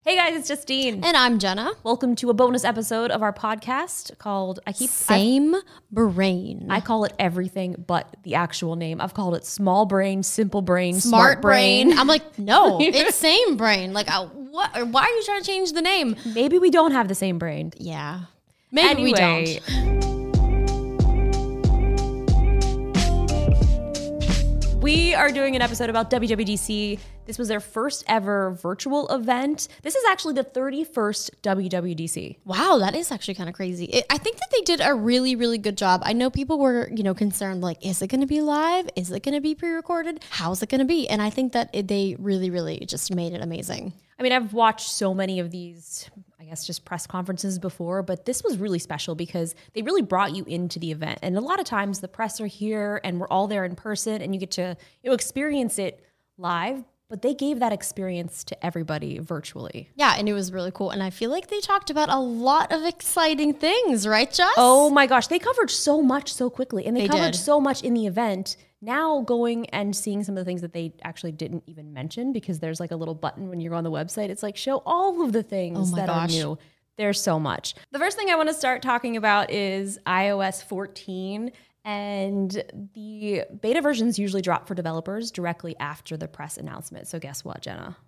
Hey guys, it's Justine. And I'm Jenna. Welcome to a bonus episode of our podcast called Same Brain. I call it everything but the actual name. I've called it Small Brain, Simple Brain, Smart Brain. I'm like, no, it's Same Brain. Like, what? Why are you trying to change the name? Maybe we don't have the same brain. Yeah. Maybe we don't. We are doing an episode about WWDC. This was their first ever virtual event. This is actually the 31st WWDC. Wow, that is actually kind of crazy. I think that they did a really, really good job. I know people were, concerned, like, is it going to be live? Is it going to be pre-recorded? How's it going to be? And I think that they really, really just made it amazing. I mean, I've watched so many of these, I guess, just press conferences before, but this was really special because they really brought you into the event. And a lot of times the press are here and we're all there in person and you get to experience it live, but they gave that experience to everybody virtually. Yeah, and it was really cool. And I feel like they talked about a lot of exciting things, right, Jess? Oh my gosh, they covered so much so quickly, and they covered did. so much in the event. Now going and seeing some of the things that they actually didn't even mention, because there's like a little button when you're on the website. It's like, show all of the things that are new. There's so much. The first thing I want to start talking about is iOS 14. And the beta versions usually drop for developers directly after the press announcement. So guess what, Jenna?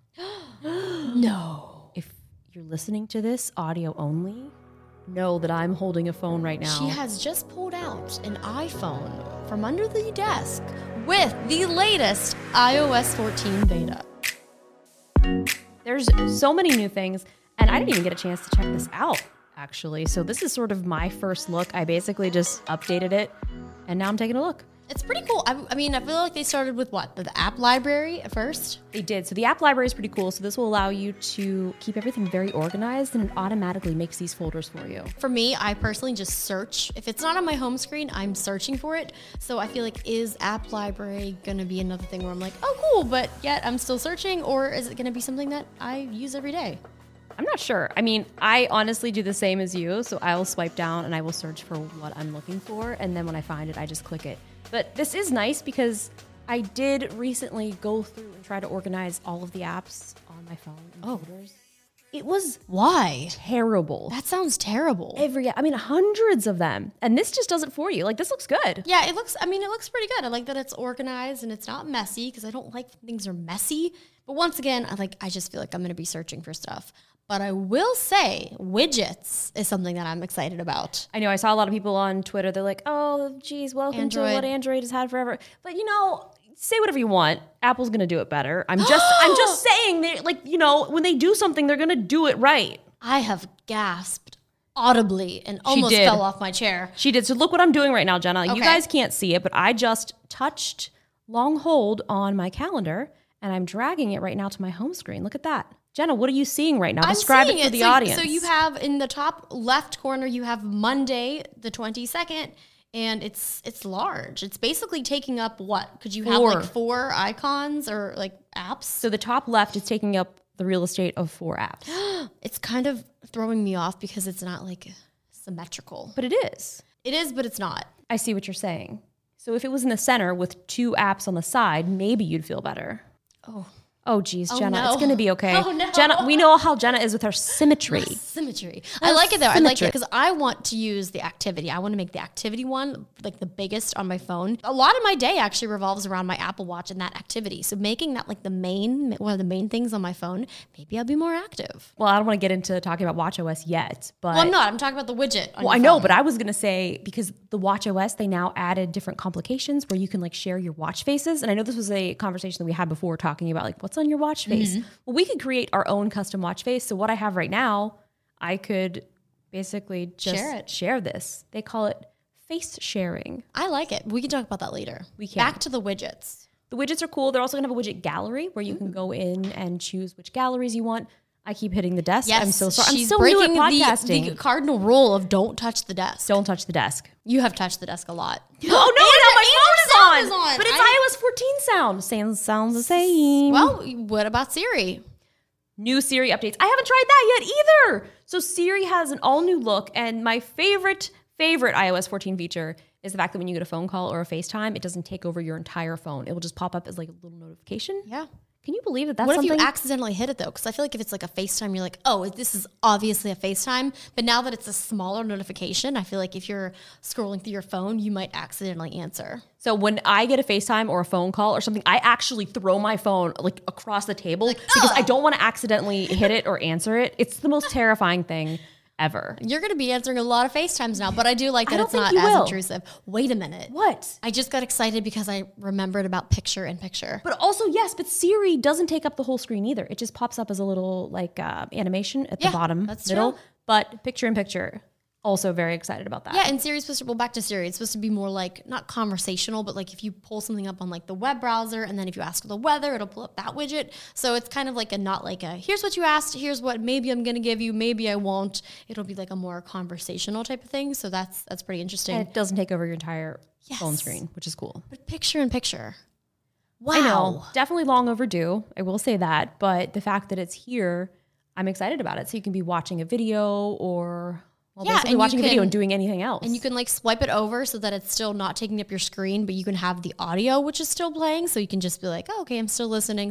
No. If you're listening to this audio only, know that I'm holding a phone right now. She has just pulled out an iPhone from under the desk with the latest iOS 14 beta. There's so many new things, and I didn't even get a chance to check this out, actually. So this is sort of my first look. I basically just updated it, and now I'm taking a look. It's pretty cool. I mean, I feel like they started with what? The app library at first? They did. So the app library is pretty cool. So this will allow you to keep everything very organized, and it automatically makes these folders for you. For me, I personally just search. If it's not on my home screen, I'm searching for it. So I feel like, is app library going to be another thing where I'm like, oh, cool, but yet I'm still searching? Or is it going to be something that I use every day? I'm not sure. I mean, I honestly do the same as you. So I will swipe down and I will search for what I'm looking for. And then when I find it, I just click it. But this is nice because I did recently go through and try to organize all of the apps on my phone in folders. It was terrible. That sounds terrible. Hundreds of them. And this just does it for you. Like, this looks good. Yeah, it looks pretty good. I like that it's organized and it's not messy, because I don't like when things are messy. But once again, I just feel like I'm going to be searching for stuff. But I will say widgets is something that I'm excited about. I know I saw a lot of people on Twitter. They're like, oh, geez, welcome to what Android has had forever. But, say whatever you want. Apple's going to do it better. I'm just saying, when they do something, they're going to do it right. I have gasped audibly and almost fell off my chair. She did. So look what I'm doing right now, Jenna. Okay. You guys can't see it, but I just touched long hold on my calendar, and I'm dragging it right now to my home screen. Look at that. Jenna, what are you seeing right now? Describe it for the audience. So you have in the top left corner, you have Monday, the 22nd, and it's large. It's basically taking up what? Could you have like 4 icons or like apps? So the top left is taking up the real estate of 4 apps. It's kind of throwing me off because it's not like symmetrical. But it is. It is, but it's not. I see what you're saying. So if it was in the center with 2 apps on the side, maybe you'd feel better. Oh, geez, Jenna, it's going to be okay. Oh, no. Jenna, we know how Jenna is with her symmetry. I like it, though. I like it because I want to use the activity. I want to make the activity one like the biggest on my phone. A lot of my day actually revolves around my Apple Watch and that activity. So making that like one of the main things on my phone, maybe I'll be more active. Well, I don't want to get into talking about watchOS yet, but... Well, I'm not. I'm talking about the widget on your I know, phone. but I was going to say, because the watchOS, they now added different complications where you can like share your watch faces. And I know this was a conversation that we had before talking about like, what's on your watch face? Well, we could create our own custom watch face. So what I have right now, I could basically just share this. They call it face sharing. I like it. We can talk about that later. We can. Back to the widgets. The widgets are cool. They're also going to have a widget gallery where you can go in and choose which galleries you want. I keep hitting the desk. Yes, I'm so sorry. She's I'm so new at podcasting. The cardinal rule of don't touch the desk. Don't touch the desk. You have touched the desk a lot. Oh no! Now my phone is on. But it's iOS 14 sound. Sounds the same. Well, what about Siri? New Siri updates. I haven't tried that yet either. So Siri has an all new look, and my favorite iOS 14 feature is the fact that when you get a phone call or a FaceTime, it doesn't take over your entire phone. It will just pop up as like a little notification. Yeah. Can you believe that that's what something? What if you accidentally hit it though? Because I feel like if it's like a FaceTime, you're like, oh, this is obviously a FaceTime. But now that it's a smaller notification, I feel like if you're scrolling through your phone, you might accidentally answer. So when I get a FaceTime or a phone call or something, I actually throw my phone like across the table because I don't want to accidentally hit it or answer it. It's the most terrifying thing ever. You're going to be answering a lot of FaceTimes now, but I do like that it's not as intrusive. Wait a minute. What? I just got excited because I remembered about picture in picture. But also, yes, but Siri doesn't take up the whole screen either. It just pops up as a little like animation at the bottom, middle. True. But picture in picture. Also very excited about that. Yeah, and Siri's supposed to, well, back to Siri, it's supposed to be more like, not conversational, but like if you pull something up on like the web browser and then if you ask the weather, it'll pull up that widget. So it's kind of like not like a, here's what you asked, here's what maybe I'm going to give you, maybe I won't. It'll be like a more conversational type of thing. So that's pretty interesting. And it doesn't take over your entire phone screen, which is cool. But picture in picture. Wow. I know. Definitely long overdue. I will say that. But the fact that it's here, I'm excited about it. So you can be watching a video or... basically watching a video and doing anything else. And you can like swipe it over so that it's still not taking up your screen, but you can have the audio, which is still playing. So you can just be like, oh, okay, I'm still listening.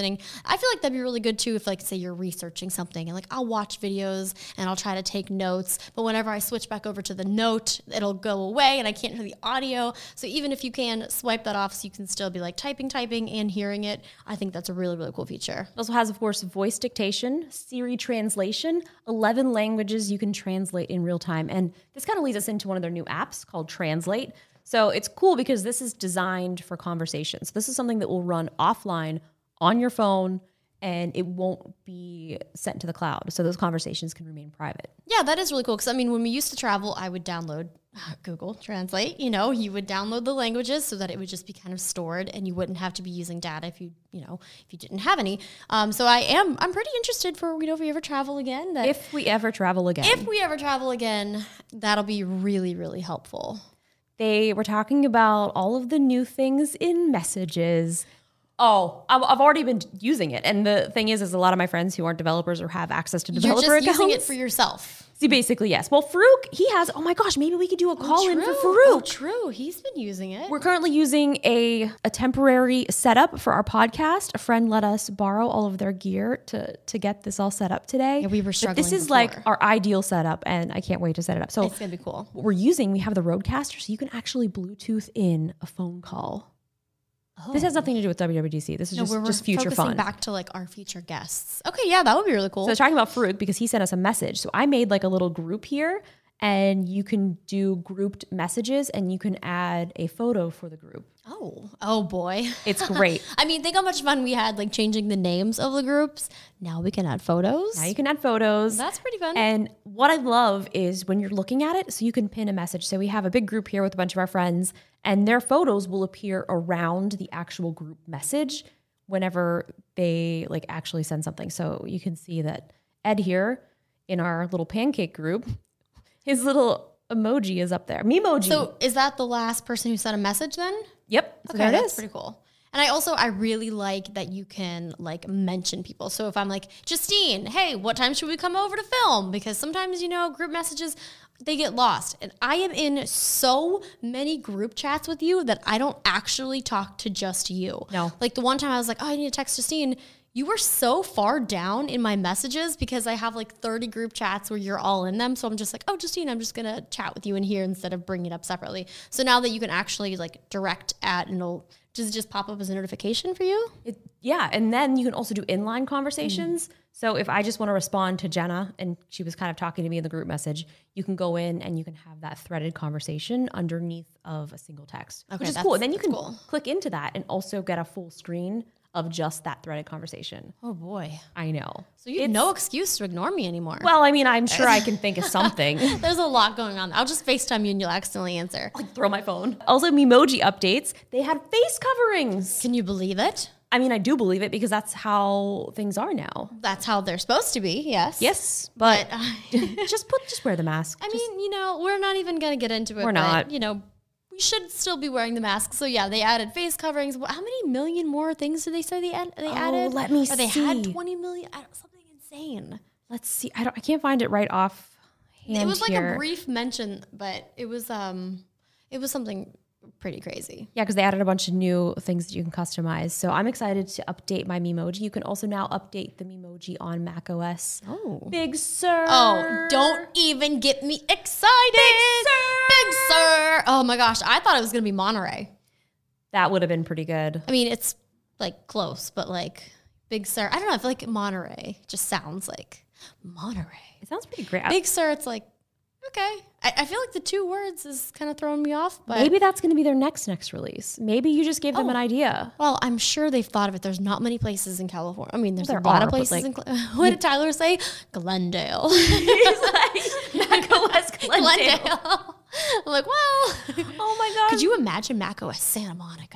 I feel like that'd be really good too if like, say you're researching something and like I'll watch videos and I'll try to take notes. But whenever I switch back over to the note, it'll go away and I can't hear the audio. So even if you can swipe that off so you can still be like typing and hearing it, I think that's a really, really cool feature. It also has, of course, voice dictation, Siri translation, 11 languages you can translate in real time. And this kind of leads us into one of their new apps called Translate. So it's cool because this is designed for conversations. This is something that will run offline on your phone and it won't be sent to the cloud. So those conversations can remain private. Yeah, that is really cool. Because I mean, when we used to travel, I would download Google Translate. You know, you would download the languages so that it would just be kind of stored and you wouldn't have to be using data if you didn't have any. So I'm pretty interested for, if we ever travel again. If we ever travel again, that'll be really, really helpful. They were talking about all of the new things in Messages. Oh, I've already been using it. And the thing is a lot of my friends who aren't developers or have access to developer accounts. You're just using it for yourself. See, basically, yes. Well, Farouk, he has, oh my gosh, maybe we could do a call-in for Farouk. Oh, true. He's been using it. We're currently using a temporary setup for our podcast. A friend let us borrow all of their gear to get this all set up today. Yeah, we were struggling. But this is like our ideal setup, and I can't wait to set it up. So it's going to be cool. What we have the Rodecaster, so you can actually Bluetooth in a phone call. Oh. This has nothing to do with WWDC. This is just future fun. Back to like our future guests. Okay, yeah, that would be really cool. So I was talking about Farouk because he sent us a message. So I made like a little group here and you can do grouped messages and you can add a photo for the group. Oh boy. It's great. I mean, think how much fun we had like changing the names of the groups. Now we can add photos. Now you can add photos. That's pretty fun. And what I love is when you're looking at it, so you can pin a message. So we have a big group here with a bunch of our friends and their photos will appear around the actual group message whenever they like actually send something. So you can see that Ed here in our little pancake group, his little emoji is up there. Memoji. So is that the last person who sent a message then? Yep. So okay, that's pretty cool. And I really like that you can like mention people. So if I'm like, Justine, hey, what time should we come over to film? Because sometimes, group messages, they get lost. And I am in so many group chats with you that I don't actually talk to just you. No. Like the one time I was like, oh, I need to text Justine. You were so far down in my messages because I have like 30 group chats where you're all in them. So I'm just like, oh, Justine, I'm just going to chat with you in here instead of bringing it up separately. So now that you can actually like direct at and does it just pop up as a notification for you? Yeah. And then you can also do inline conversations. So if I just want to respond to Jenna and she was kind of talking to me in the group message, you can go in and you can have that threaded conversation underneath of a single text, which is cool. And then you can click into that and also get a full screen of just that threaded conversation. Oh boy. I know. So you have no excuse to ignore me anymore. Well, I mean, I'm sure I can think of something. There's a lot going on. I'll just FaceTime you and you'll accidentally answer. Like throw my phone. Also, Memoji updates. They had face coverings. Can you believe it? I mean, I do believe it because that's how things are now. That's how they're supposed to be, yes. Yes, but just wear the mask. I mean, we're not even going to get into it. We're not. We should still be wearing the mask. So yeah, they added face coverings. How many million more things did they say they added? Let me see. Or they had 20 million. Something insane. Let's see. I can't find it right off hand. It was like a brief mention, but it was something pretty crazy. Yeah, because they added a bunch of new things that you can customize. So I'm excited to update my Memoji. You can also now update the Memoji on macOS. Oh. Big Sur. Oh, don't even get me excited. Big Sur. Big Sur. Oh my gosh, I thought it was going to be Monterey. That would have been pretty good. I mean, it's like close, but like Big Sur. I don't know. I feel like Monterey just sounds like Monterey. It sounds pretty great. Big Sur, it's like, okay. I feel like the two words is kind of throwing me off. But maybe that's going to be their next release. Maybe you just gave them an idea. Well, I'm sure they've thought of it. There's not many places in California. I mean, there's a lot of places in what did Tyler say? Glendale. He's like, macOS Glendale. I'm like, well. Oh my God. Could you imagine macOS Santa Monica?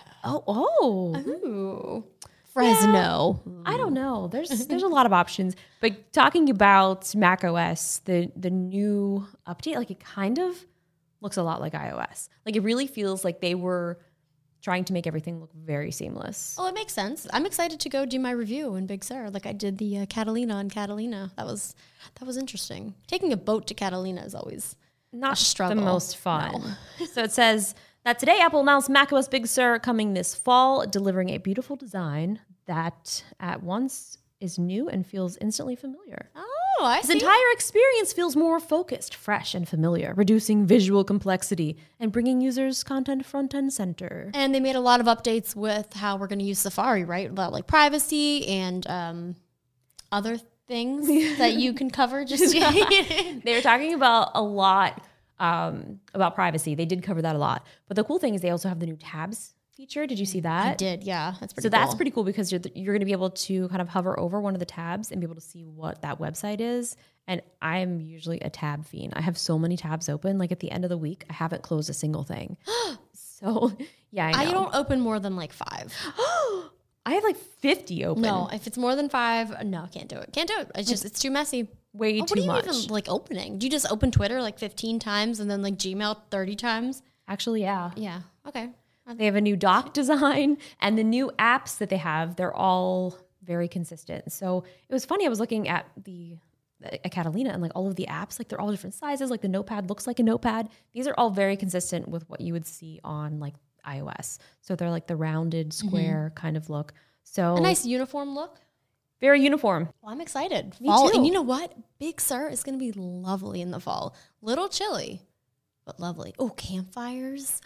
Oh. Fresno. Yeah, I don't know. There's a lot of options. But talking about macOS, the new update, like it kind of looks a lot like iOS. Like it really feels like they were trying to make everything look very seamless. Oh, it makes sense. I'm excited to go do my review in Big Sur. Like I did the Catalina on Catalina. That was interesting. Taking a boat to Catalina is always not a struggle. The most fun. No. So it says that today Apple announced macOS Big Sur coming this fall, delivering a beautiful design that at once is new and feels instantly familiar. Oh, I see. This entire experience feels more focused, fresh, and familiar, reducing visual complexity and bringing users content front and center. And they made a lot of updates with how we're going to use Safari, right? About like privacy and other things that you can cover. Just they were talking about a lot about privacy. They did cover that a lot. But the cool thing is they also have the new tabs feature. Did you see that? I did, yeah. That's pretty cool. So that's pretty cool because you're going to be able to kind of hover over one of the tabs and be able to see what that website is. And I'm usually a tab fiend. I have so many tabs open. Like at the end of the week, I haven't closed a single thing. So yeah, I know. I don't open more than like 5. I have like 50 open. No, if it's more than 5, no, can't do it. Can't do it. It's just, it's too messy. Way too much. What are you even like opening? Do you just open Twitter like 15 times and then like Gmail 30 times? Actually, yeah. Yeah. Okay. They have a new dock design and the new apps that they have, they're all very consistent. So it was funny. I was looking at Catalina and like all of the apps, like they're all different sizes. Like the notepad looks like a notepad. These are all very consistent with what you would see on like iOS. So they're like the rounded square kind of look. So a nice uniform look. Very uniform. Well, I'm excited. Me too. And you know what? Big Sur is going to be lovely in the fall. Little chilly, but lovely. Oh, campfires.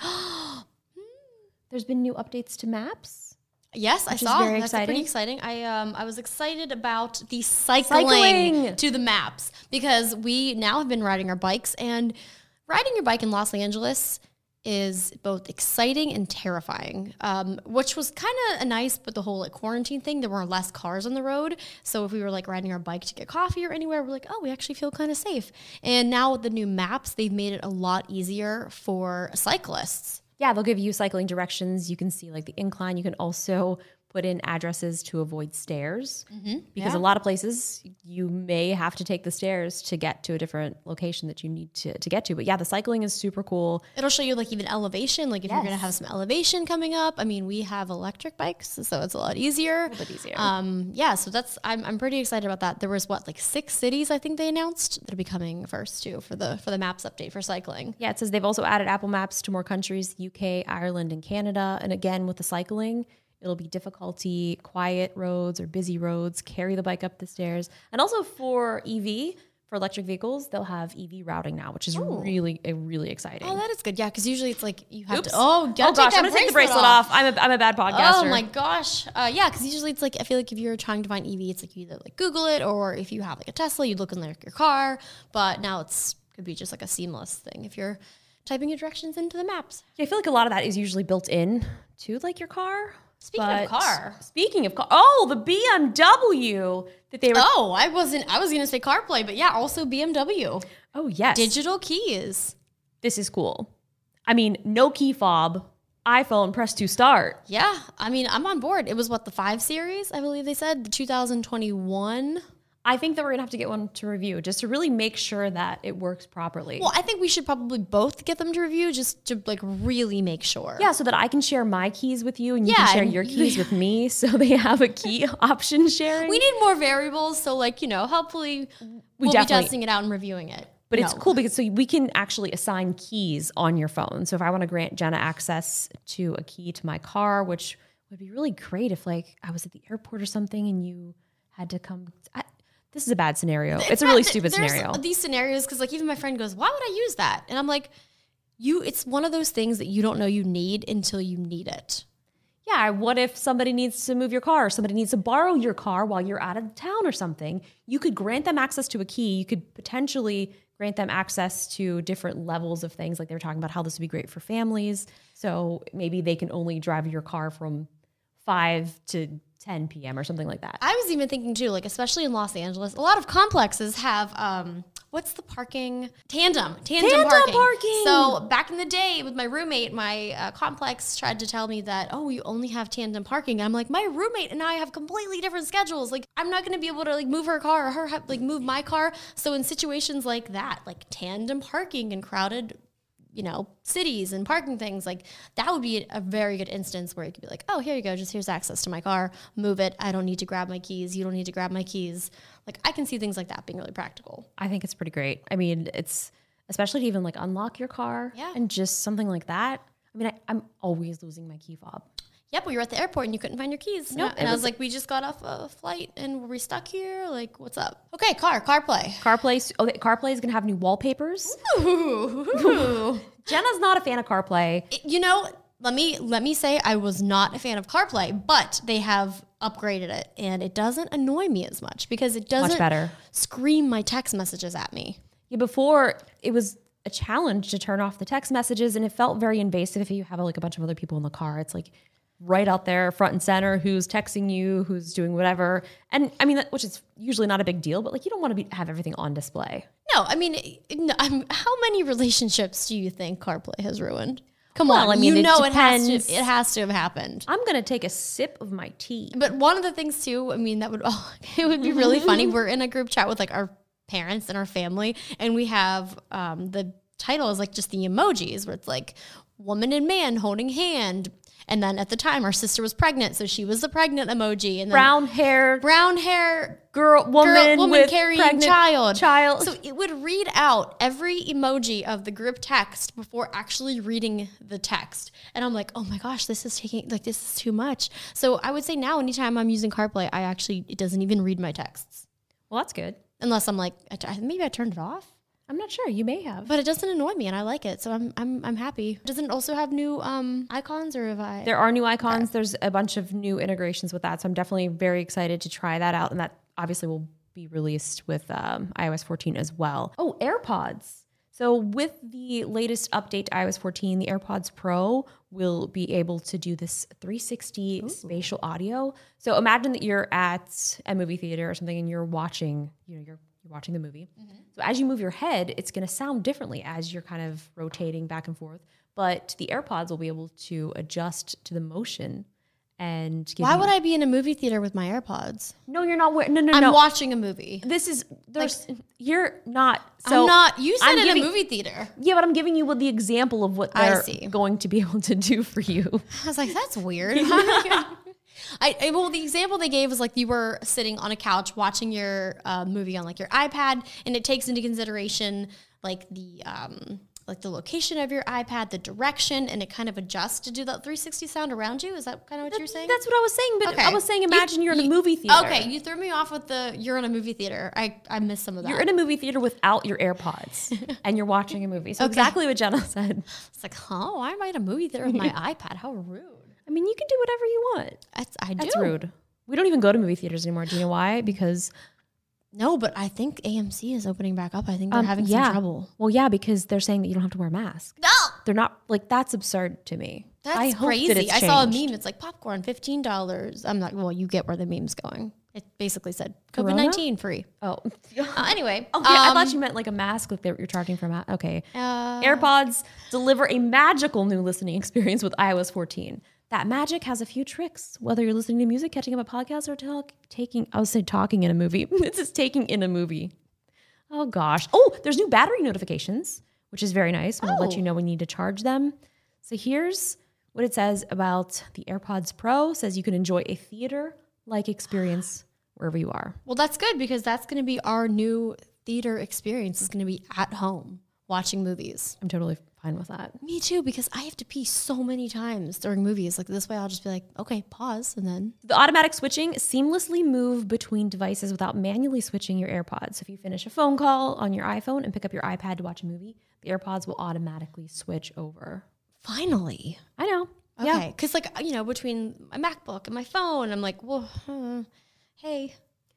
There's been new updates to maps. Yes, I saw. Very That's exciting. pretty exciting. I was excited about the cycling to the maps because we now have been riding our bikes, and riding your bike in Los Angeles is both exciting and terrifying, which was kind of nice, but the whole like quarantine thing, there were less cars on the road. So if we were like riding our bike to get coffee or anywhere, we're like, oh, we actually feel kind of safe. And now with the new maps, they've made it a lot easier for cyclists. Yeah, they'll give you cycling directions. You can see like the incline. You can also put in addresses to avoid stairs because a lot of places you may have to take the stairs to get to a different location that you need to get to. But yeah, the cycling is super cool. It'll show you like even elevation, like if you're going to have some elevation coming up. I mean, we have electric bikes, so it's a lot easier. A little bit easier. Yeah, so that's I'm pretty excited about that. There was like 6 cities I think they announced that'll be coming first too for the maps update for cycling. Yeah, it says they've also added Apple Maps to more countries, UK, Ireland, and Canada. And again, with the cycling, it'll be difficulty, quiet roads or busy roads, carry the bike up the stairs. And also for EV, for electric vehicles, they'll have EV routing now, which is really exciting. Oh, that is good. Yeah, because usually it's like you have to. Oh gosh, I'm gonna take the bracelet off. I'm a bad podcaster. Oh my gosh. Yeah, because usually it's like I feel like if you're trying to find EV, it's like you either like Google it, or if you have like a Tesla, you look in like your car. But now could be just like a seamless thing if you're typing your directions into the maps. Yeah, I feel like a lot of that is usually built in to like your car. Speaking of car, the BMW that they were. Oh, I was going to say CarPlay, but yeah, also BMW. Oh yes, digital keys. This is cool. I mean, no key fob. iPhone, press to start. Yeah, I mean, I'm on board. It was the 5 Series, I believe they said, the 2021. I think that we're going to have to get one to review just to really make sure that it works properly. Well, I think we should probably both get them to review just to like really make sure. Yeah, so that I can share my keys with you and you can share your keys with me, so they have a key option sharing. We need more variables, so like, hopefully we'll be testing it out and reviewing it. But it's cool because we can actually assign keys on your phone. So if I want to grant Jenna access to a key to my car, which would be really great if like I was at the airport or something and you had to come. This is a bad scenario. It's a really stupid scenario. These scenarios, because like even my friend goes, why would I use that? And I'm like, it's one of those things that you don't know you need until you need it. Yeah, what if somebody needs to move your car or somebody needs to borrow your car while you're out of town or something? You could grant them access to a key. You could potentially grant them access to different levels of things. Like they were talking about how this would be great for families. So maybe they can only drive your car from 5 to 10 p.m. or something like that. I was even thinking too, like especially in Los Angeles, a lot of complexes have what's the parking? Tandem parking. So back in the day with my roommate, my complex tried to tell me that, oh, you only have tandem parking. And I'm like, my roommate and I have completely different schedules. Like I'm not going to be able to like move her car or her like move my car. So in situations like that, like tandem parking and crowded, cities and parking things, like that would be a very good instance where you could be like, oh, here you go. Here's access to my car. Move it. I don't need to grab my keys. You don't need to grab my keys. Like I can see things like that being really practical. I think it's pretty great. I mean, it's especially to even like unlock your car and just something like that. I mean, I'm always losing my key fob. Yep, we were at the airport and you couldn't find your keys. Nope, and I was like, we just got off a flight and were we stuck here? Like, what's up? Okay, CarPlay. CarPlay is going to have new wallpapers. Ooh. Jenna's not a fan of CarPlay. Let me say I was not a fan of CarPlay, but they have upgraded it and it doesn't annoy me as much because it doesn't much better. Scream my text messages at me. Yeah, before it was a challenge to turn off the text messages and it felt very invasive if you have like a bunch of other people in the car. It's like right out there front and center who's texting you, who's doing whatever. And I mean, which is usually not a big deal, but like you don't want to have everything on display. No, I mean, how many relationships do you think CarPlay has ruined? Come on, I mean, it has to have happened. I'm going to take a sip of my tea. But one of the things too, I mean, it would be really funny. We're in a group chat with like our parents and our family, and we have the title is like just the emojis where it's like woman and man holding hand. And then at the time, our sister was pregnant, so she was the pregnant emoji. And then brown hair, woman with carrying child. So it would read out every emoji of the group text before actually reading the text. And I'm like, oh my gosh, this is too much. So I would say now, anytime I'm using CarPlay, it doesn't even read my texts. Well, that's good. Unless I'm like, maybe I turned it off. I'm not sure. You may have. But it doesn't annoy me and I like it. So I'm happy. Doesn't it also have new icons or have I? There are new icons. Okay. There's a bunch of new integrations with that. So I'm definitely very excited to try that out. And that obviously will be released with iOS 14 as well. Oh, AirPods. So with the latest update to iOS 14, the AirPods Pro will be able to do this 360 spatial audio. So imagine that you're at a movie theater or something and you're watching, you're watching the movie. Mm-hmm. So as you move your head, it's going to sound differently as you're kind of rotating back and forth. But the AirPods will be able to adjust to the motion and give Why would I be in a movie theater with my AirPods? No, you're not. No. I'm watching a movie. You're not. So I'm not. You said in a movie theater. Yeah, but I'm giving you the example of what they're going to be able to do for you. I was like, that's weird. Well, the example they gave was like you were sitting on a couch watching your movie on like your iPad, and it takes into consideration like the location of your iPad, the direction, and it kind of adjusts to do that 360 sound around you. Is that kind of what you're saying? That's what I was saying, but okay. I was saying imagine you're in a movie theater. Okay, you threw me off with you're in a movie theater. I missed some of that. You're in a movie theater without your AirPods, and you're watching a movie. So exactly what Jenna said. It's like, why am I in a movie theater with my iPad? How rude. I mean, you can do whatever you want. I do. That's rude. We don't even go to movie theaters anymore. Do you know why? Because... No, but I think AMC is opening back up. I think they're having some trouble. Well, yeah, because they're saying that you don't have to wear a mask. No! They're not, that's absurd to me. That's crazy. I saw a meme. It's like popcorn, $15. I'm not, you get where the meme's going. It basically said COVID-19 free. Oh. Anyway. Okay, I thought you meant like a mask like you're charging for a mask. Okay. AirPods deliver a magical new listening experience with iOS 14. That magic has a few tricks, whether you're listening to music, catching up a podcast, or talking in a movie. This is taking in a movie. Oh, gosh. Oh, there's new battery notifications, which is very nice. We'll let you know when you need to charge them. So here's what it says about the AirPods Pro. It says you can enjoy a theater-like experience wherever you are. Well, that's good because that's going to be our new theater experience is going to be at home watching movies. I'm totally fine with that. Me too, because I have to pee so many times during movies. Like this way I'll just be like, okay, pause, and then. The automatic switching seamlessly move between devices without manually switching your AirPods. So if you finish a phone call on your iPhone and pick up your iPad to watch a movie, the AirPods will automatically switch over. Finally. I know. Okay, because between my MacBook and my phone, I'm like, well, hey.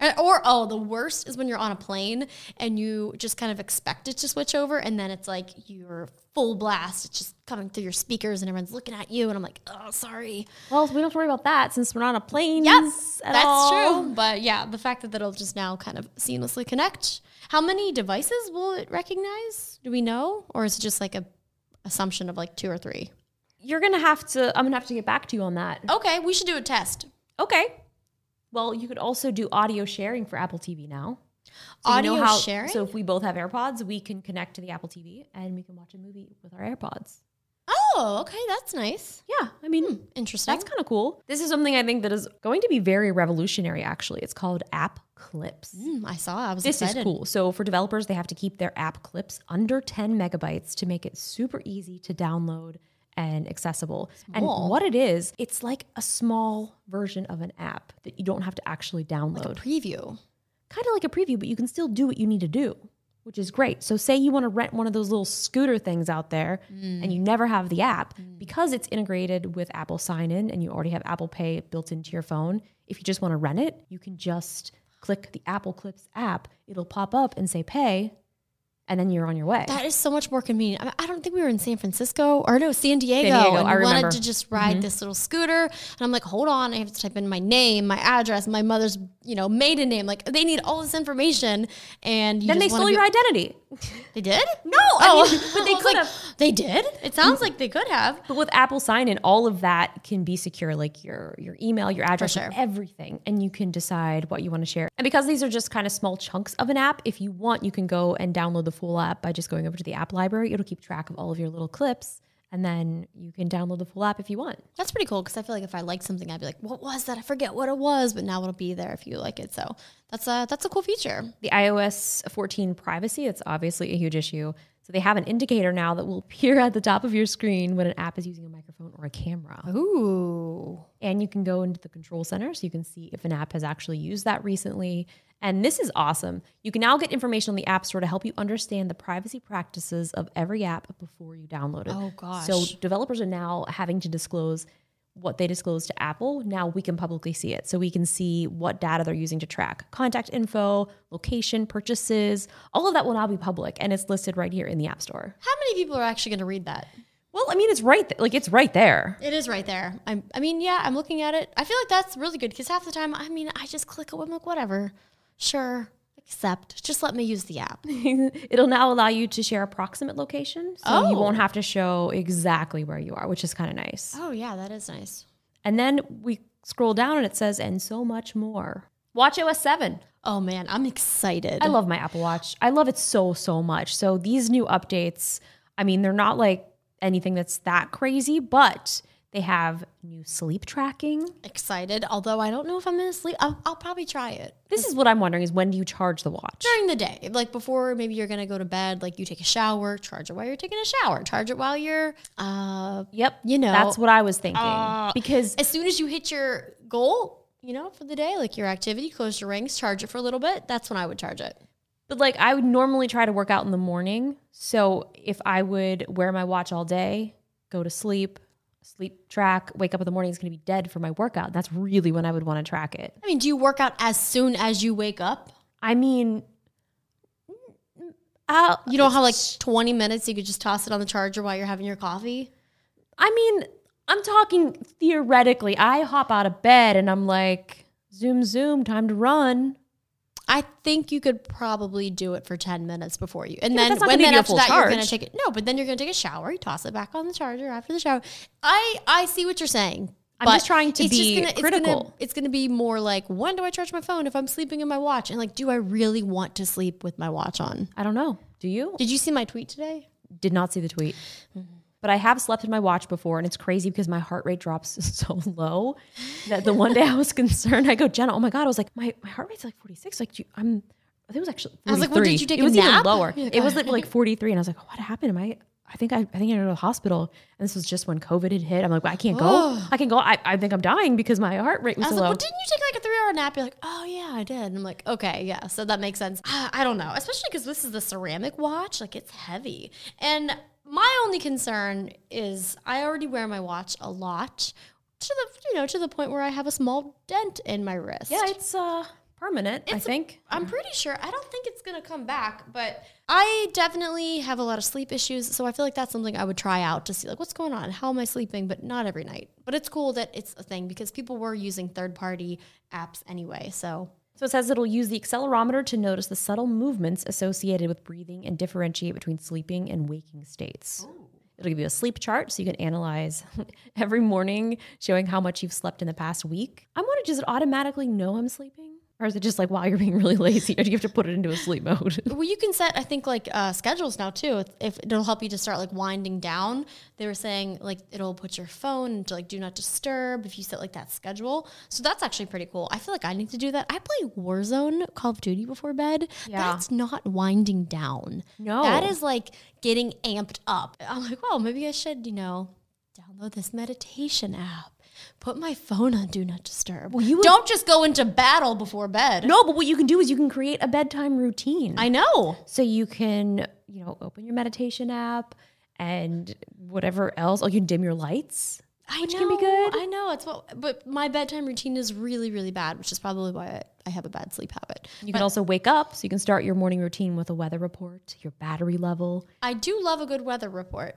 Or the worst is when you're on a plane and you just kind of expect it to switch over, and then it's like you're full blast. It's just coming through your speakers and everyone's looking at you, and I'm like, oh, sorry. Well, we don't have to worry about that since we're not on a plane. Yes, that's true. But yeah, the fact that it'll just now kind of seamlessly connect. How many devices will it recognize? Do we know? Or is it just like a assumption of like 2 or 3? I'm going to have to get back to you on that. Okay, we should do a test. Okay. Well, you could also do audio sharing for Apple TV now. So audio sharing? So if we both have AirPods, we can connect to the Apple TV and we can watch a movie with our AirPods. Oh, okay. That's nice. Yeah. I mean, interesting. That's kind of cool. This is something I think that is going to be very revolutionary, actually. It's called App Clips. I saw. I was excited. This is cool. So for developers, they have to keep their app clips under 10 megabytes to make it super easy to download and accessible. And what it is, it's like a small version of an app that you don't have to actually download. Like a preview. Kind of like a preview, but you can still do what you need to do, which is great. So say you want to rent one of those little scooter things out there and you never have the app, because it's integrated with Apple Sign-In and you already have Apple Pay built into your phone. If you just want to rent it, you can just click the Apple Clips app. It'll pop up and say pay, and then you're on your way. That is so much more convenient. I don't think we were in San Francisco or no, San Diego. And I wanted to just ride this little scooter. And I'm like, hold on, I have to type in my name, my address, my mother's, maiden name. Like they need all this information. And then they stole your identity. They did? No. But they could have. They did? It sounds like they could have. But with Apple Sign-In, all of that can be secure, like your email, your address, everything. And you can decide what you want to share. And because these are just kind of small chunks of an app, if you want, you can go and download the full app by just going over to the app library. It'll keep track of all of your little clips. And then you can download the full app if you want. That's pretty cool, because I feel like if I like something, I'd be like, what was that? I forget what it was, but now it'll be there if you like it. So that's a cool feature. The iOS 14 privacy, it's obviously a huge issue. So they have an indicator now that will appear at the top of your screen when an app is using a microphone or a camera. Ooh. And you can go into the control center so you can see if an app has actually used that recently. And this is awesome. You can now get information on the App Store to help you understand the privacy practices of every app before you download it. Oh, gosh. So developers are now having to disclose what they disclose to Apple. Now we can publicly see it. So we can see what data they're using to track contact info, location, purchases. All of that will now be public, and it's listed right here in the App Store. How many people are actually going to read that? Well, I mean, it's right there. It is right there. I'm looking at it. I feel like that's really good, because half the time, I just click it. I'm like, whatever. Sure. Accept. Just let me use the app. It'll now allow you to share approximate location. So you won't have to show exactly where you are, which is kind of nice. Oh, yeah, that is nice. And then we scroll down and it says, and so much more. WatchOS 7. Oh, man, I'm excited. I love my Apple Watch. I love it so, so much. So these new updates, they're not like anything that's that crazy, but they have new sleep tracking. Excited, although I don't know if I'm going to sleep. I'll probably try it. This is what I'm wondering is, when do you charge the watch? During the day. Like before maybe you're going to go to bed, like you take a shower, charge it while you're taking a shower, charge it while you're, Yep. That's what I was thinking. Because as soon as you hit your goal, for the day, like your activity, close your rings, charge it for a little bit. That's when I would charge it. But like I would normally try to work out in the morning. So if I would wear my watch all day, go to sleep track, wake up in the morning, it's going to be dead for my workout. That's really when I would want to track it. Do you work out as soon as you wake up? You don't have like 20 minutes you could just toss it on the charger while you're having your coffee? I'm talking theoretically. I hop out of bed and I'm like, zoom, time to run. I think you could probably do it for 10 minutes before you. And then after that, you're going to take it. No, but then you're going to take a shower. You toss it back on the charger after the shower. I see what you're saying. I'm just trying to be critical. It's going to be more like, when do I charge my phone if I'm sleeping in my watch? And like, do I really want to sleep with my watch on? I don't know. Do you? Did you see my tweet today? Did not see the tweet. Mm-hmm. But I have slept in my watch before, and it's crazy because my heart rate drops so low that the one day I was concerned. I go, Jenna, oh my God. I was like, my heart rate's like 46. Like, think it was actually 43. I was like, what, did you take it was a nap? even lower. It was like 43. And I was like, what happened? I think I need to go to the hospital. And this was just when COVID had hit. I'm like, well, I can't go. I can go. I think I'm dying because my heart rate was so low. Well, didn't you take like a 3-hour nap? You're like, oh yeah, I did. And I'm like, okay, yeah. So that makes sense. I don't know, especially because this is the ceramic watch. Like it's heavy. And my only concern is I already wear my watch a lot to the point where I have a small dent in my wrist. Yeah, it's permanent, I think. I'm pretty sure. I don't think it's going to come back, but I definitely have a lot of sleep issues. So I feel like that's something I would try out to see like what's going on. How am I sleeping? But not every night. But it's cool that it's a thing because people were using third-party apps anyway. So it says it'll use the accelerometer to notice the subtle movements associated with breathing and differentiate between sleeping and waking states. Ooh. It'll give you a sleep chart so you can analyze every morning, showing how much you've slept in the past week. I'm wondering, does it automatically know I'm sleeping? Or is it just like, wow, you're being really lazy, or do you have to put it into a sleep mode? Well, you can set, I think, like schedules now too. If it'll help you to start like winding down. They were saying like it'll put your phone into like do not disturb if you set like that schedule. So that's actually pretty cool. I feel like I need to do that. I play Warzone, Call of Duty before bed. Yeah. That's not winding down. No. That is like getting amped up. I'm like, well, maybe I should, download this meditation app. Put my phone on Do Not Disturb. Well, don't just go into battle before bed. No, but what you can do is you can create a bedtime routine. I know. So you can, open your meditation app and whatever else. Oh, you can dim your lights, which can be good. I know. But my bedtime routine is really, really bad, which is probably why I have a bad sleep habit. You can also wake up, so you can start your morning routine with a weather report, your battery level. I do love a good weather report.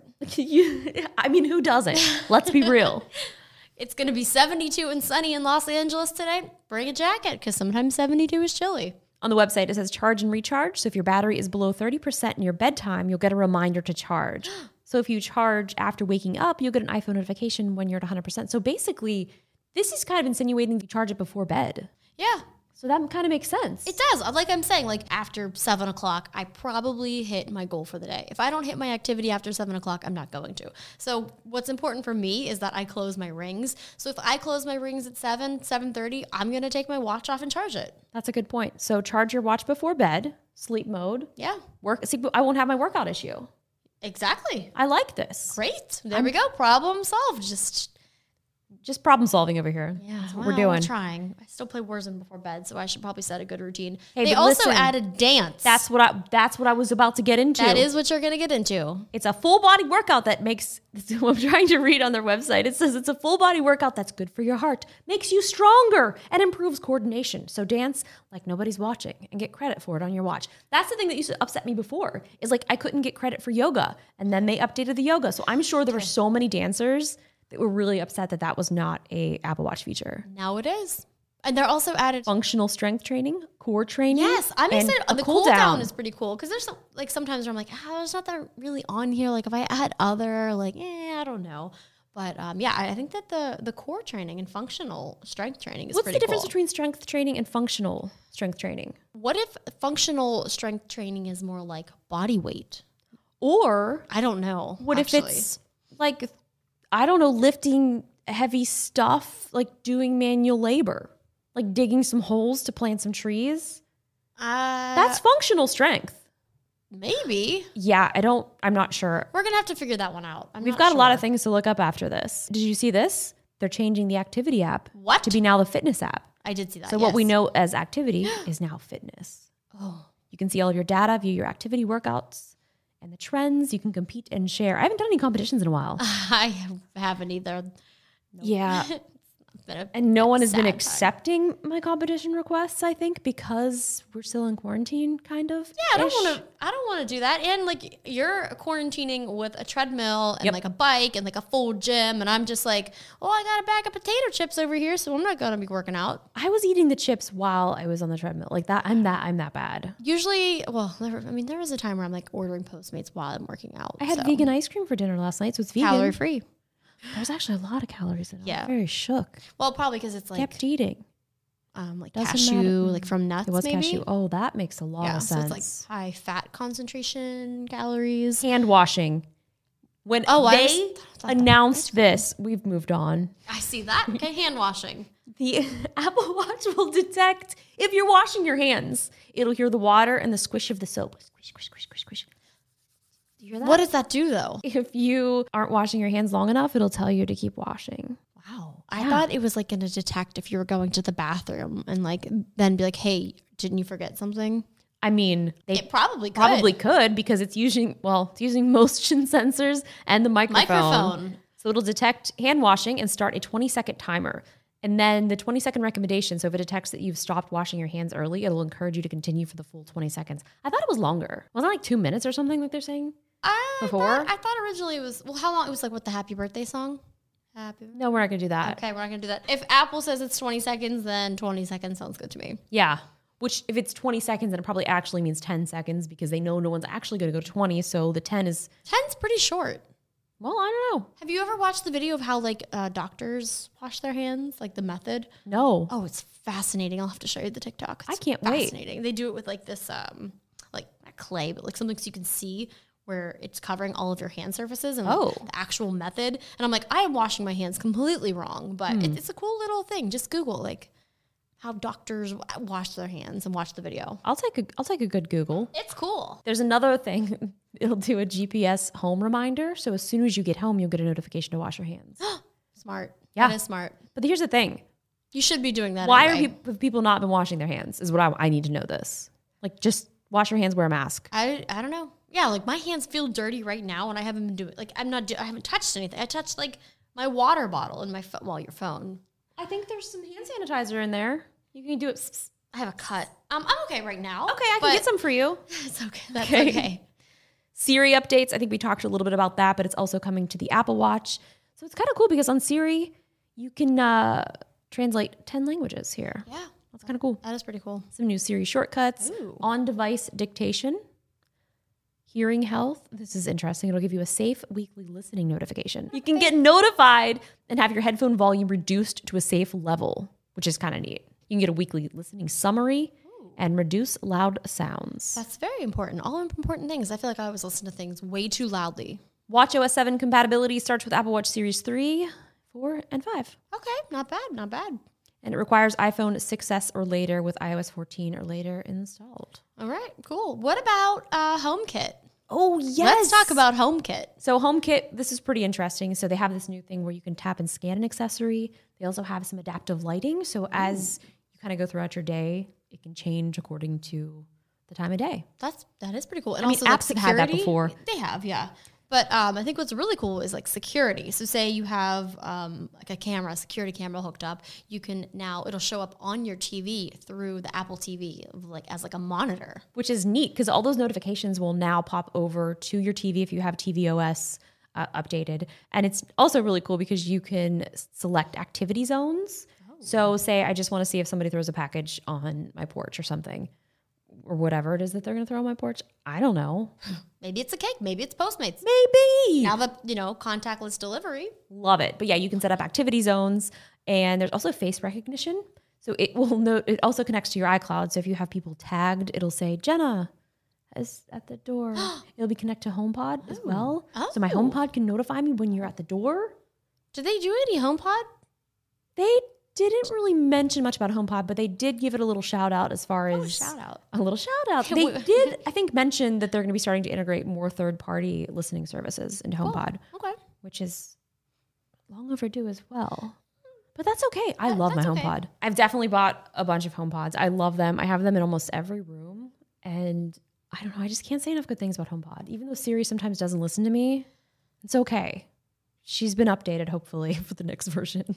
Who doesn't? Let's be real. It's going to be 72 and sunny in Los Angeles today. Bring a jacket because sometimes 72 is chilly. On the website, it says charge and recharge. So if your battery is below 30% in your bedtime, you'll get a reminder to charge. So if you charge after waking up, you'll get an iPhone notification when you're at 100%. So basically, this is kind of insinuating you charge it before bed. Yeah. So that kind of makes sense. It does. Like I'm saying, like after 7 o'clock, I probably hit my goal for the day. If I don't hit my activity after 7 o'clock, I'm not going to. So what's important for me is that I close my rings. So if I close my rings at 7:30, I'm going to take my watch off and charge it. That's a good point. So charge your watch before bed, sleep mode. Yeah. I won't have my workout issue. Exactly. I like this. Great. There we go. Problem solved. Just problem solving over here. Yeah, that's what we're doing. I'm trying. I still play Warzone before bed, so I should probably set a good routine. Hey, they also added dance. That's what I was about to get into. That is what you're going to get into. It's a full body workout that makes, I'm trying to read on their website. It says it's a full body workout that's good for your heart, makes you stronger, and improves coordination. So dance like nobody's watching and get credit for it on your watch. That's the thing that used to upset me before, is like I couldn't get credit for yoga, and then they updated the yoga. So I'm sure there were so many dancers that were really upset that was not a Apple Watch feature. Now it is. And they're also added functional strength training, core training. Yes, I'm excited. The cool down is pretty cool because there's sometimes where I'm like, there's not that really on here. Like if I add other, I don't know. But I think that the core training and functional strength training is pretty cool. What's the difference between strength training and functional strength training? What if functional strength training is more like body weight? Or I don't know. What if it's like, I don't know, lifting heavy stuff, like doing manual labor, like digging some holes to plant some trees? That's functional strength. Maybe. Yeah, I'm not sure. We're going to have to figure that one out. We've got a lot of things to look up after this. Did you see this? They're changing the activity app to be now the fitness app. I did see that. So what we know as activity is now fitness. Oh. You can see all of your data, view your activity workouts, and the trends. You can compete and share. I haven't done any competitions in a while. I haven't either. Nope. Yeah. And no one has been accepting my competition requests, I think, because we're still in quarantine, kind of. Yeah, I don't want to do that. And like you're quarantining with a treadmill and like a bike and like a full gym, and I'm just like, I got a bag of potato chips over here, so I'm not gonna be working out. I was eating the chips while I was on the treadmill. Like that, I'm that bad. Usually, there was a time where I'm like ordering Postmates while I'm working out. I had vegan ice cream for dinner last night, so it's vegan. Calorie free. There's actually a lot of calories in it. Yeah. I'm very shook. Well, probably because it's like kept eating. Like cashew, like from nuts. It was maybe? cashew. Oh, that makes a lot of sense. So it's like high fat concentration calories. Hand washing. When they announced this, we've moved on. I see that. Okay, hand washing. The Apple Watch will detect if you're washing your hands. It'll hear the water and the squish of the soap. Squish, squish, squish, squish, squish. Do you hear that? What does that do though? If you aren't washing your hands long enough, it'll tell you to keep washing. Wow. I thought it was like going to detect if you were going to the bathroom and like then be like, hey, didn't you forget something? I mean, it probably could because it's using motion sensors and the microphone. So it'll detect hand washing and start a 20-second timer. And then the 20-second recommendation, so if it detects that you've stopped washing your hands early, it'll encourage you to continue for the full 20 seconds. I thought it was longer. Wasn't it like 2 minutes or something like they're saying before? I thought originally it was, well, how long? It was like what, the happy birthday song? No, we're not going to do that. Okay, we're not going to do that. If Apple says it's 20 seconds, then 20 seconds sounds good to me. Yeah. Which, if it's 20 seconds, then it probably actually means 10 seconds because they know no one's actually going to go to 20. So the 10 is... 10's pretty short. Well, I don't know. Have you ever watched the video of how, like, doctors wash their hands? Like, the method? No. Oh, it's fascinating. I'll have to show you the TikTok. I can't wait. Fascinating. They do it with, like, this, like, not clay, but, like, something so you can see where it's covering all of your hand surfaces and the actual method. And I'm like, I am washing my hands completely wrong. But it's a cool little thing. Just Google, like, how doctors wash their hands and watch the video. I'll take a good Google. It's cool. There's another thing. It'll do a GPS home reminder. So as soon as you get home, you'll get a notification to wash your hands. Smart. Yeah. That is smart. But here's the thing. You should be doing that. Why have people not been washing their hands is what I need to know this. Like, just wash your hands, wear a mask. I don't know. Yeah, like my hands feel dirty right now and I haven't been doing, like I haven't touched anything. I touched like my water bottle and your phone. I think there's some hand sanitizer in there. You can do it. I have a cut. I'm okay right now. Okay, I can get some for you. It's okay. That's okay. Siri updates. I think we talked a little bit about that, but it's also coming to the Apple Watch. So it's kind of cool because on Siri, you can translate 10 languages here. Yeah. That's kind of cool. That is pretty cool. Some new Siri shortcuts. Ooh. On-device dictation. Hearing health. This is interesting. It'll give you a safe weekly listening notification. You can get notified and have your headphone volume reduced to a safe level, which is kind of neat. You can get a weekly listening summary and reduce loud sounds. That's very important. All important things. I feel like I always listen to things way too loudly. WatchOS 7 compatibility starts with Apple Watch Series 3, 4, and 5. Okay, not bad, not bad. And it requires iPhone 6S or later with iOS 14 or later installed. All right, cool. What about HomeKit? Oh, yes. Let's talk about HomeKit. So HomeKit, this is pretty interesting. So they have this new thing where you can tap and scan an accessory. They also have some adaptive lighting. So as you kind of go throughout your day, it can change according to the time of day. That is pretty cool. And I mean, also, apps have had that before. They have, yeah. But I think what's really cool is like security. So say you have like a security camera hooked up, you can now, it'll show up on your TV through the Apple TV like as like a monitor. Which is neat because all those notifications will now pop over to your TV if you have tvOS updated. And it's also really cool because you can select activity zones. So say I just want to see if somebody throws a package on my porch or something. Or whatever it is that they're going to throw on my porch. I don't know. Maybe it's a cake. Maybe it's Postmates. Maybe. Now the, contactless delivery. Love it. But yeah, you can set up activity zones and there's also face recognition. So it will note, it also connects to your iCloud. So if you have people tagged, it'll say, Jenna is at the door. It'll be connected to HomePod as well. Oh. So my HomePod can notify me when you're at the door. Do they do any HomePod? They didn't really mention much about HomePod, but they did give it a little shout out as far as a little shout out. They did, I think, mention that they're going to be starting to integrate more third-party listening services into HomePod, which is long overdue as well. But that's okay. I love my HomePod. I've definitely bought a bunch of HomePods. I love them. I have them in almost every room, and I don't know. I just can't say enough good things about HomePod. Even though Siri sometimes doesn't listen to me, it's okay. She's been updated, hopefully, for the next version.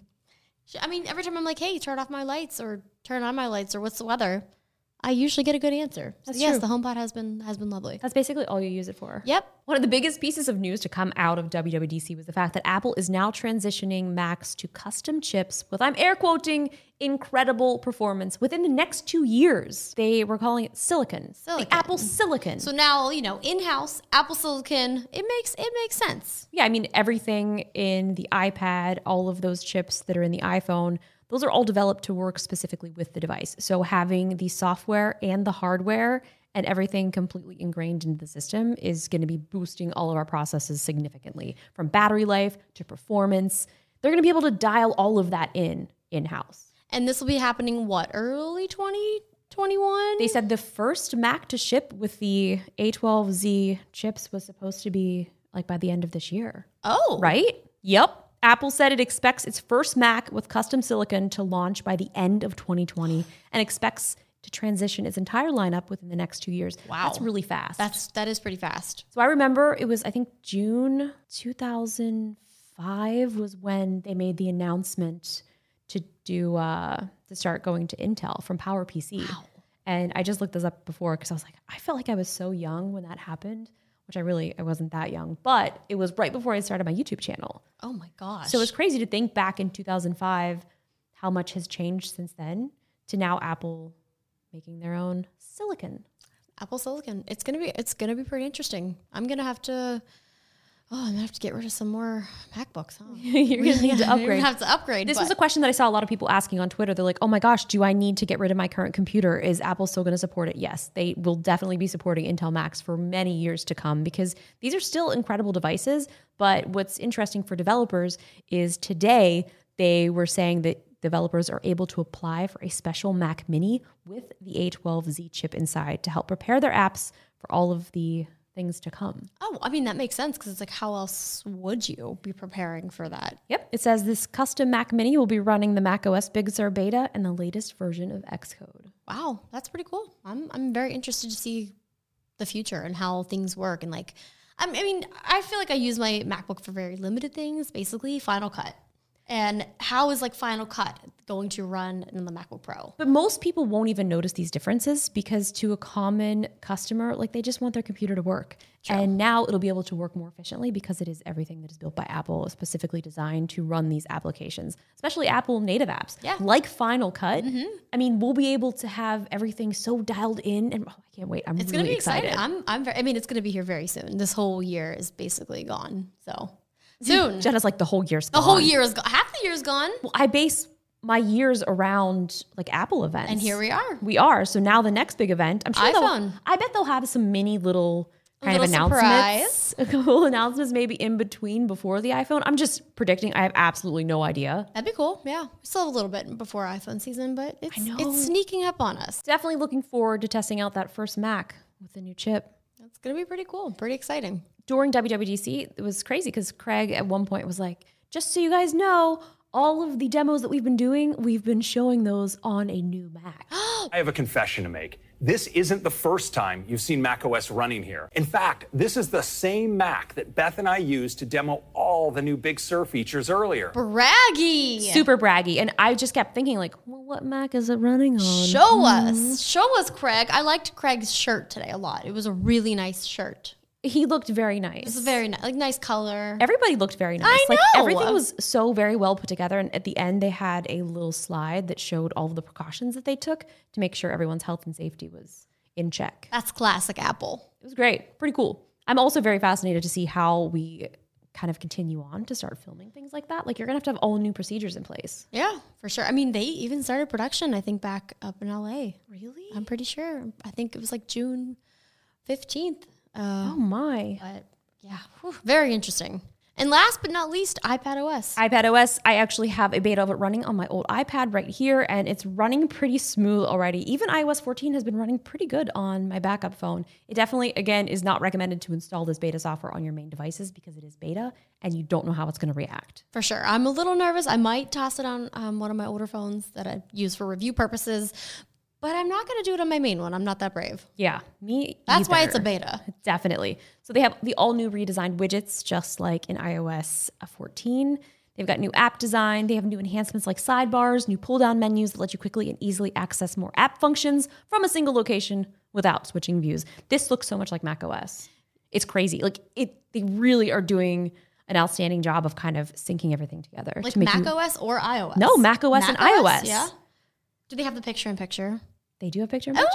I mean, every time I'm like, hey, turn off my lights or turn on my lights or what's the weather, I usually get a good answer. So yes, the HomePod has been lovely. That's basically all you use it for. Yep. One of the biggest pieces of news to come out of WWDC was the fact that Apple is now transitioning Macs to custom chips with, I'm air quoting, incredible performance within the next 2 years. They were calling it silicon. The Apple Silicon. So now, in-house Apple Silicon, it makes sense. Yeah, I mean, everything in the iPad, all of those chips that are in the iPhone, those are all developed to work specifically with the device. So having the software and the hardware and everything completely ingrained into the system is going to be boosting all of our processes significantly, from battery life to performance. They're going to be able to dial all of that in-house. And this will be happening, what, early 2021? They said the first Mac to ship with the A12Z chips was supposed to be like by the end of this year. Oh. Right? Yep. Apple said it expects its first Mac with custom silicon to launch by the end of 2020 and expects to transition its entire lineup within the next 2 years. Wow. That's really fast. That is pretty fast. So I remember it was, I think, June 2005 was when they made the announcement to start going to Intel from PowerPC. Wow. And I just looked this up before because I was like, I felt like I was so young when that happened, which I wasn't that young, but it was right before I started my YouTube channel. Oh my gosh. So it's crazy to think back in 2005 how much has changed since then to now Apple making their own silicon. Apple silicon. It's gonna be pretty interesting. I'm gonna have to get rid of some more MacBooks, huh? You're gonna need to upgrade. You're gonna have to upgrade. This was a question that I saw a lot of people asking on Twitter. They're like, oh my gosh, do I need to get rid of my current computer? Is Apple still gonna support it? Yes, they will definitely be supporting Intel Macs for many years to come because these are still incredible devices. But what's interesting for developers is today they were saying that developers are able to apply for a special Mac Mini with the A12Z chip inside to help prepare their apps for all of the things to come. Oh, I mean, that makes sense because it's like, how else would you be preparing for that? Yep. It says this custom Mac Mini will be running the macOS Big Sur beta and the latest version of Xcode. Wow, that's pretty cool. I'm very interested to see the future and how things work. And like, I mean, I feel like I use my MacBook for very limited things, basically Final Cut. And how is like Final Cut going to run in the MacBook Pro? But most people won't even notice these differences because to a common customer, like they just want their computer to work. True. And now it'll be able to work more efficiently because it is everything that is built by Apple, specifically designed to run these applications, especially Apple native apps. Yeah. Like Final Cut. Mm-hmm. I mean, we'll be able to have everything so dialed in and I can't wait. I'm really excited. It's going to be here very soon. This whole year is basically gone. So soon. Jenna's like the whole year's gone. The whole year is gone. Half the year is gone. Well, I base my years around like Apple events. And here we are. We are. So now the next big event, I'm sure I bet they'll have some mini little kind of announcements. A couple announcements maybe in between before the iPhone. I'm just predicting. I have absolutely no idea. That'd be cool. Yeah. We still have a little bit before iPhone season, but it's sneaking up on us. Definitely looking forward to testing out that first Mac with the new chip. That's going to be pretty cool. Pretty exciting. During WWDC, it was crazy because Craig at one point was like, just so you guys know, all of the demos that we've been doing, we've been showing those on a new Mac. I have a confession to make. This isn't the first time you've seen macOS running here. In fact, this is the same Mac that Beth and I used to demo all the new Big Sur features earlier. Braggy. Super braggy. And I just kept thinking like, well, what Mac is it running on? Show us, Craig. I liked Craig's shirt today a lot. It was a really nice shirt. He looked very nice. It was very nice, like nice color. Everybody looked very nice. I know. Like everything was so very well put together. And at the end, they had a little slide that showed all of the precautions that they took to make sure everyone's health and safety was in check. That's classic Apple. It was great. Pretty cool. I'm also very fascinated to see how we kind of continue on to start filming things like that. Like you're going to have all new procedures in place. Yeah, for sure. I mean, they even started production, I think, back up in LA. Really? I'm pretty sure. I think it was like June 15th. Oh my. But yeah, very interesting. And last but not least, iPadOS. iPadOS, I actually have a beta of it running on my old iPad right here, and it's running pretty smooth already. Even iOS 14 has been running pretty good on my backup phone. It definitely, again, is not recommended to install this beta software on your main devices because it is beta, and you don't know how it's going to react. For sure. I'm a little nervous. I might toss it on one of my older phones that I use for review purposes, but I'm not going to do it on my main one. I'm not that brave. Yeah, me That's either. why it's a beta. Definitely. So they have the all-new redesigned widgets, just like in iOS 14. They've got new app design. They have new enhancements like sidebars, new pull-down menus that let you quickly and easily access more app functions from a single location without switching views. This looks so much like macOS. It's crazy. Like they really are doing an outstanding job of kind of syncing everything together. Like macOS or iOS? No, macOS and iOS. Yeah. Do they have the picture-in-picture? They do have picture-in-picture.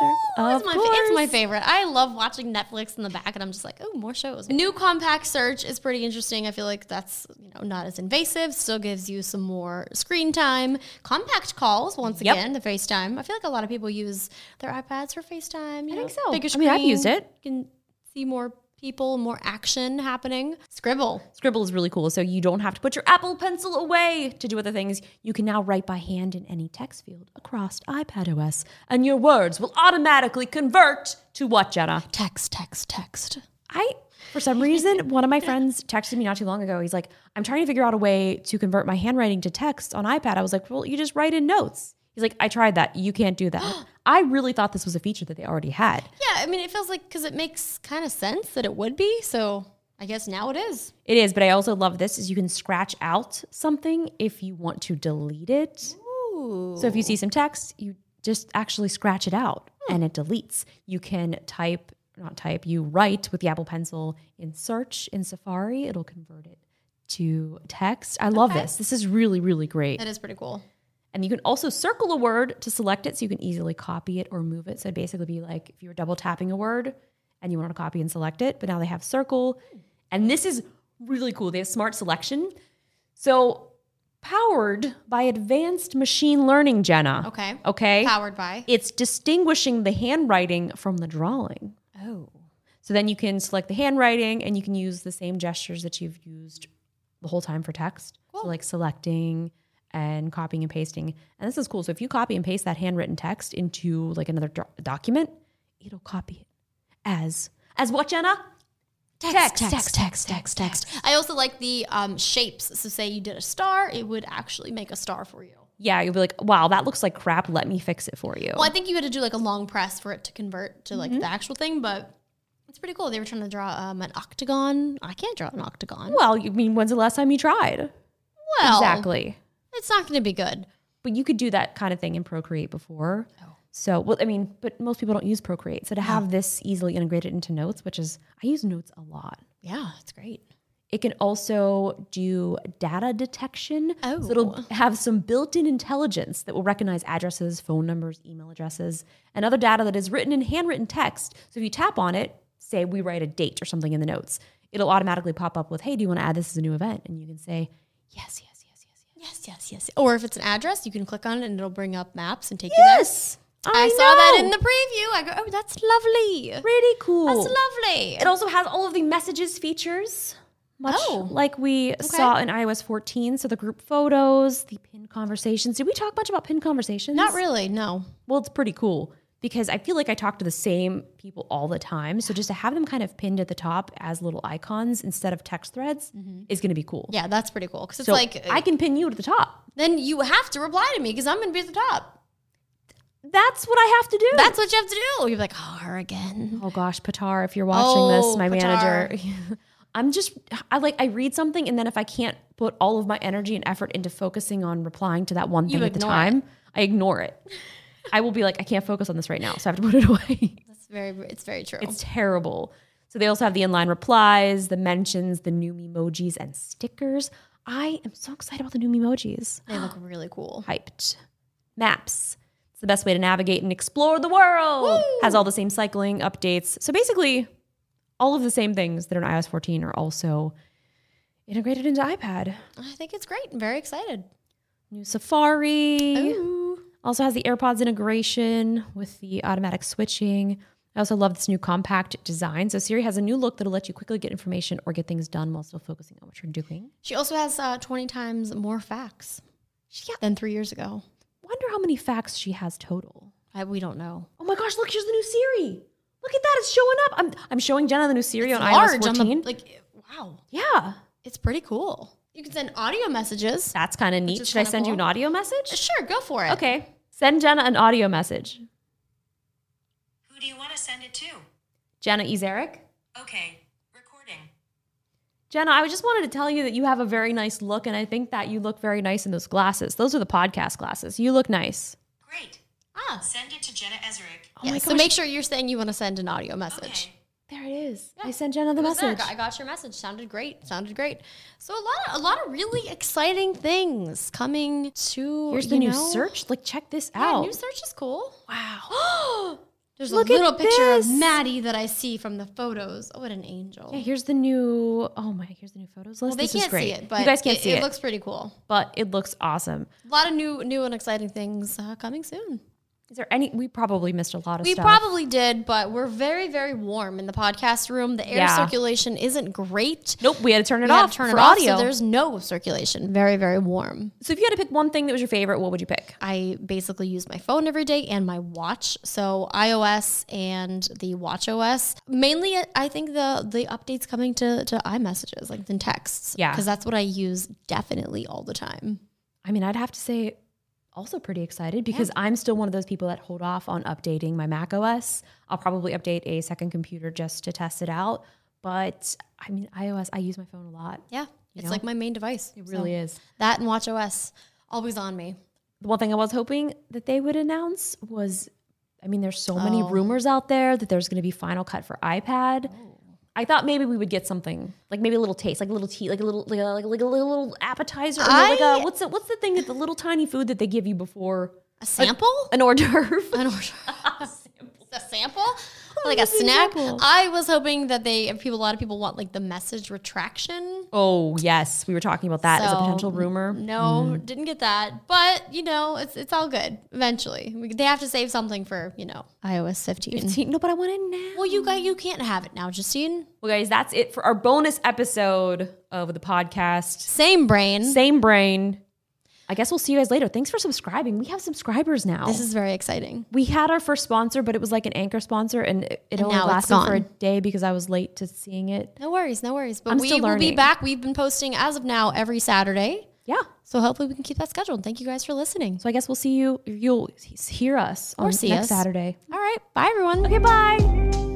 It's my favorite. I love watching Netflix in the back, and I'm just like, oh, more shows. New compact search is pretty interesting. I feel like that's not as invasive. Still gives you some more screen time. Compact calls, once again, the FaceTime. I feel like a lot of people use their iPads for FaceTime. I think so. Bigger screen. I've used it. You can see more people, more action happening. Scribble. Scribble is really cool. So you don't have to put your Apple Pencil away to do other things. You can now write by hand in any text field across iPadOS, and your words will automatically convert to what, Jenna? Text. For some reason, one of my friends texted me not too long ago. He's like, I'm trying to figure out a way to convert my handwriting to text on iPad. I was like, well, you just write in notes. He's like, I tried that. You can't do that. I really thought this was a feature that they already had. Yeah, I mean, it feels like, because it makes kind of sense that it would be. So I guess now it is. It is, but I also love this is you can scratch out something if you want to delete it. Ooh. So if you see some text, you just actually scratch it out and it deletes. You can you write with the Apple Pencil in search in Safari. It'll convert it to text. I love this. This is really, really great. That is pretty cool. And you can also circle a word to select it so you can easily copy it or move it. So it'd basically be like if you were double tapping a word and you want to copy and select it, but now they have circle. And this is really cool. They have smart selection. So powered by advanced machine learning, Jenna. Okay. Powered by. It's distinguishing the handwriting from the drawing. Oh. So then you can select the handwriting and you can use the same gestures that you've used the whole time for text. Cool. So like selecting and copying and pasting. And this is cool. So if you copy and paste that handwritten text into like another document, it'll copy it as what, Jenna? Text. I also like the shapes. So say you did a star, it would actually make a star for you. Yeah, you'll be like, wow, that looks like crap. Let me fix it for you. Well, I think you had to do like a long press for it to convert to like the actual thing, but it's pretty cool. They were trying to draw an octagon. I can't draw an octagon. Well, you mean when's the last time you tried? Well, exactly. It's not going to be good. But you could do that kind of thing in Procreate before. Oh. So, well, I mean, but most people don't use Procreate. So to have this easily integrated into Notes, which is, I use Notes a lot. Yeah, it's great. It can also do data detection. Oh. So it'll have some built-in intelligence that will recognize addresses, phone numbers, email addresses, and other data that is written in handwritten text. So if you tap on it, say we write a date or something in the notes, it'll automatically pop up with, hey, do you want to add this as a new event? And you can say, yes. Or if it's an address, you can click on it and it'll bring up maps and take you there. Yes. I saw that in the preview. I go, oh, that's lovely. Pretty cool. That's lovely. It also has all of the messages features, much like we saw in iOS 14. So the group photos, the pinned conversations. Did we talk much about pinned conversations? Not really, no. Well, it's pretty cool because I feel like I talk to the same people all the time. So just to have them kind of pinned at the top as little icons instead of text threads is going to be cool. Yeah, that's pretty cool. Because it's so like I can pin you at the top. Then you have to reply to me because I'm going to be at the top. That's what I have to do. That's what you have to do. You're like, oh, her again. Oh gosh, Patar, if you're watching this, my manager. I read something and then if I can't put all of my energy and effort into focusing on replying to that one thing at the time, I ignore it. I will be like, I can't focus on this right now, so I have to put it away. It's very true. It's terrible. So they also have the inline replies, the mentions, the new emojis, and stickers. I am so excited about the new emojis. They look really cool. Hyped. Maps. It's the best way to navigate and explore the world. Woo! Has all the same cycling updates. So basically, all of the same things that are in iOS 14 are also integrated into iPad. I think it's great. I'm very excited. New Safari. Ooh. Also has the AirPods integration with the automatic switching. I also love this new compact design. So Siri has a new look that'll let you quickly get information or get things done while still focusing on what you're doing. She also has 20 times more facts than 3 years ago. Wonder how many facts she has total. We don't know. Oh my gosh, look, here's the new Siri. Look at that, it's showing up. I'm showing Jenna the new Siri on iOS 14. Wow. Yeah. It's pretty cool. You can send audio messages. That's kind of neat. Should I send you an audio message? Sure, go for it. Okay. Send Jenna an audio message. Who do you want to send it to? Jenna Ezerick. Okay, recording. Jenna, I just wanted to tell you that you have a very nice look, and I think that you look very nice in those glasses. Those are the podcast glasses. You look nice. Great. Send it to Jenna Ezerick. Oh my gosh. So make sure you're saying you want to send an audio message. Okay. There it is. Yeah. I sent Jenna the message. I got your message. Sounded great. So a lot of really exciting things coming to. Here's the new search. Like, check this out. New search is cool. Wow. There's a little picture of Maddie that I see from the photos. Oh, what an angel. Yeah, here's the new. Here's the new photos list. Well, they can't see it, but you guys can't see it. It looks pretty cool. But it looks awesome. A lot of new and exciting things coming soon. Is there any? We probably missed a lot of stuff. We probably did, but we're very, very warm in the podcast room. The air circulation isn't great. Nope, we had to turn it off for off, audio. so there's no circulation. Very, very warm. So if you had to pick one thing that was your favorite, what would you pick? I basically use my phone every day and my watch. So iOS and the watchOS. Mainly, I think the updates coming to iMessages, like the texts. Yeah. Because that's what I use definitely all the time. I mean, I'd have to say also pretty excited because I'm still one of those people that hold off on updating my Mac OS. I'll probably update a second computer just to test it out. But I mean, iOS, I use my phone a lot. Yeah. It's like my main device. It really is. That and watchOS, always on me. The one thing I was hoping that they would announce was, I mean, there's so many rumors out there that there's going to be Final Cut for iPad. I thought maybe we would get something like maybe a little taste, like a little tea, like a little appetizer. What's the thing that the little tiny food that they give you before a sample, an hors d'oeuvre, a sample, like a snack. I was hoping that a lot of people want like the message retraction. Oh yes, we were talking about that as a potential rumor. No, didn't get that, but it's all good. Eventually, they have to save something for iOS 15. No, but I want it now. Well, you can't have it now, Justine. Well, guys, that's it for our bonus episode of the podcast. Same brain. I guess we'll see you guys later. Thanks for subscribing. We have subscribers now. This is very exciting. We had our first sponsor, but it was like an Anchor sponsor, and it only lasted for a day because I was late to seeing it. No worries. But we will be back. We've been posting as of now every Saturday. Yeah. So hopefully we can keep that scheduled. Thank you guys for listening. So I guess we'll see you. You'll hear us on next Saturday. All right. Bye, everyone. Okay, bye.